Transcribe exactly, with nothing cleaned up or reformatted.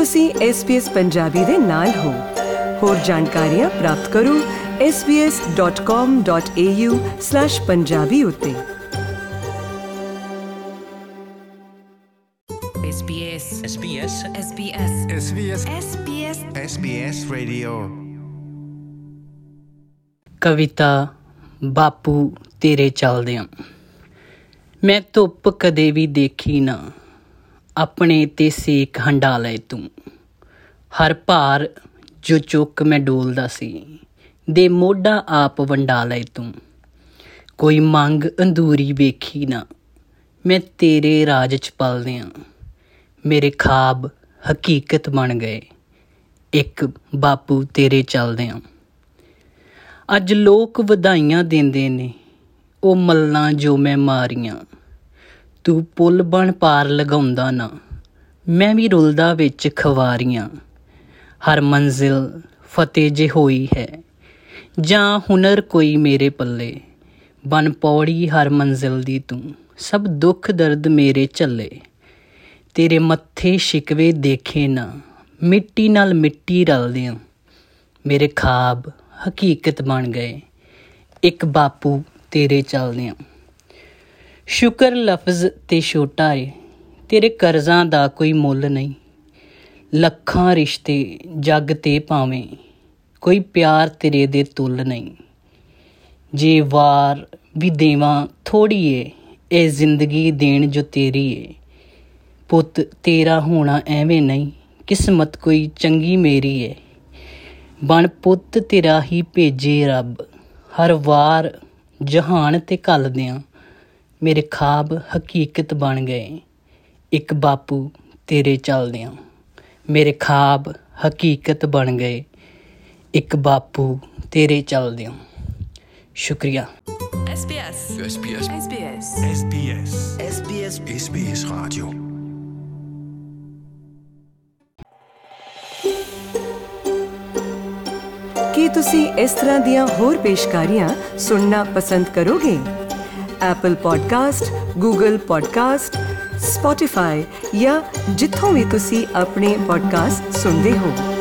ਤੁਸੀਂ S B S Punjabi ਦੇ ਨਾਲ ਹੋ। ਹੋਰ ਜਾਣਕਾਰੀਆਂ ਪ੍ਰਾਪਤ ਕਰੋ S B S dot com dot a u slash Punjabi ਉੱਤੇ। S B S S B S S B S S B S S B S S B S Radio। ਕਵਿਤਾ ਬਾਪੂ ਤੇਰੇ ਚੱਲਦਿਆਂ। ਮੈਂ ਧੁੱਪ ਕਦੇ ਵੀ ਦੇਖੀ ਨਾ, ਆਪਣੇ ਤੇ ਸੇਕ ਹੰਢਾ ਲਏ ਤੂੰ। ਹਰ ਭਾਰ ਜੋ ਚੁੱਕ ਮੈਂ ਡੋਲਦਾ ਸੀ, ਦੇ ਮੋਢਾ ਆਪ ਵੰਡਾ ਲਏ ਤੂੰ। ਕੋਈ ਮੰਗ ਅੰਦੂਰੀ ਵੇਖੀ ਨਾ, ਮੈਂ ਤੇਰੇ ਰਾਜ 'ਚ ਪਲਦਿਆਂ। ਮੇਰੇ ਖਾਬ ਹਕੀਕਤ ਬਣ ਗਏ, ਇੱਕ ਬਾਪੂ ਤੇਰੇ ਚੱਲਦਿਆਂ। ਅੱਜ ਲੋਕ ਵਧਾਈਆਂ ਦਿੰਦੇ ਨੇ, ਉਹ ਮੱਲਾਂ ਜੋ ਮੈਂ ਮਾਰੀਆਂ। ਤੂੰ ਪੁੱਲ ਬਣ ਪਾਰ ਲਗਾਉਂਦਾ ਨਾ, ਮੈਂ ਵੀ ਰੁਲਦਾ ਵਿੱਚ ਖਵਾਰੀਆਂ। ਹਰ ਮੰਜ਼ਿਲ ਫਤਿਹ ਜੇ ਹੋਈ ਹੈ, ਜਾਂ ਹੁਨਰ ਕੋਈ ਮੇਰੇ ਪੱਲੇ। ਬਣ ਪੌੜੀ ਹਰ ਮੰਜ਼ਿਲ ਦੀ ਤੂੰ, ਸਭ ਦੁੱਖ ਦਰਦ ਮੇਰੇ ਝੱਲੇ। ਤੇਰੇ ਮੱਥੇ ਸ਼ਿਕਵੇ ਦੇਖੇ ਨਾ, ਮਿੱਟੀ ਨਾਲ ਮਿੱਟੀ ਰਲਦਿਆਂ। ਮੇਰੇ ਖਾਬ ਹਕੀਕਤ ਬਣ ਗਏ, ਇੱਕ ਬਾਪੂ ਤੇਰੇ ਚੱਲਦਿਆਂ। ਸ਼ੁਕਰ ਲਫ਼ਜ਼ ਤੇ ਛੋਟਾ ਏ, ਤੇਰੇ ਕਰਜ਼ਾਂ ਦਾ ਕੋਈ ਮੁੱਲ ਨਹੀਂ। ਲੱਖਾਂ ਰਿਸ਼ਤੇ ਜੱਗ ਤੇ ਭਾਵੇਂ, ਕੋਈ ਪਿਆਰ ਤੇਰੇ ਦੇ ਤੁੱਲ ਨਹੀਂ। ਜੇ ਵਾਰ ਵੀ ਦੇਵਾਂ ਥੋੜ੍ਹੀ ਏ, ਇਹ ਜ਼ਿੰਦਗੀ ਦੇਣ ਜੋ ਤੇਰੀ ਏ। ਪੁੱਤ ਤੇਰਾ ਹੋਣਾ ਐਵੇਂ ਨਹੀਂ, ਕਿਸਮਤ ਕੋਈ ਚੰਗੀ ਮੇਰੀ ਏ। ਬਣ ਪੁੱਤ ਤੇਰਾ ਹੀ ਭੇਜੇ ਰੱਬ, ਹਰ ਵਾਰ ਜਹਾਨ 'ਤੇ ਘੱਲਦਿਆਂ। ਮੇਰੇ ਖਾਬ ਹਕੀਕਤ ਬਣ ਗਏ, ਇੱਕ ਬਾਪੂ ਤੇਰੇ ਚੱਲਦਿਆਂ। ਮੇਰੇ ਖਾਬ ਹਕੀਕਤ ਬਣ ਗਏ, ਇੱਕ ਬਾਪੂ ਤੇਰੇ ਚੱਲਦਿਆਂ। ਸ਼ੁਕਰੀਆ। S B S S B S S B S S B S S B S S B S Radio। ਕੀ ਤੁਸੀਂ ਇਸ ਤਰ੍ਹਾਂ ਦੀਆਂ ਹੋਰ ਪੇਸ਼ਕਾਰੀਆਂ ਸੁਣਨਾ ਪਸੰਦ ਕਰੋਗੇ? Apple podcast, Google podcast, Spotify ਜਾਂ ਜਿੱਥੋਂ ਵੀ ਤੁਸੀਂ ਆਪਣੇ ਪੋਡਕਾਸਟ ਸੁਣਦੇ ਹੋ।